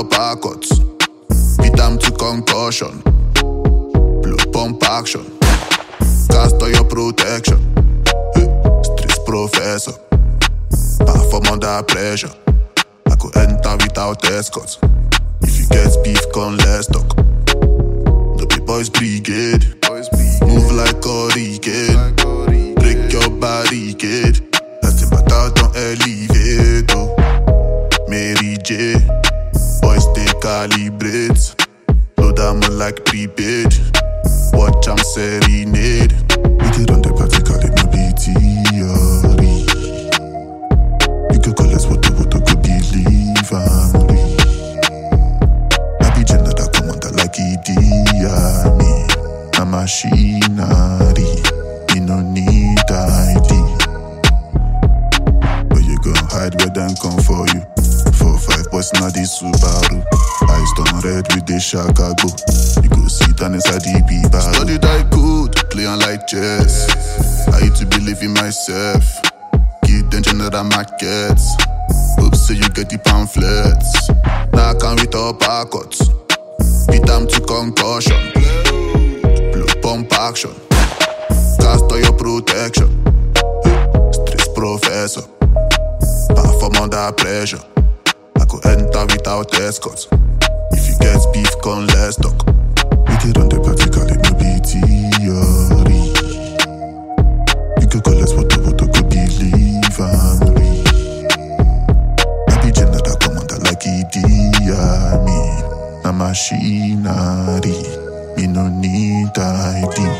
uppercuts. Beat them to concussion. Blow pump action. Cast on your protection. Stress professor. Perform under pressure. I could enter without escorts. If you get beef, come let's talk. The big boys brigade. Move like hurricane. Break your barricade. That's the battle, don't elevate. Oh. Mary J. Boys they calibrate. Load them like prepaid. Watch them serenade. We did on the practical, it no be theory. You could call us what could believe and read. I be gender that come under like Idi. A machinery, me no need ID. But you gon' hide where them come for you. 4-5 boys na the Subaru. Eyes turn red with the Chicago. You go sit down inside the B-bar. Study that good, play on like chess. I used to believe in myself. Give them general markets. Hope say you get the pamphlets. Now I come with uppercuts. Beat them to concussion. Pump action. Cast on your protection. Stress professor. Perform under pressure. I could enter without escorts. If you get beef, come let's talk. We did on the practical, it no be theory. You could call us what could believe and read. I be gender that come under like Idi. A machinery. Me no need ID.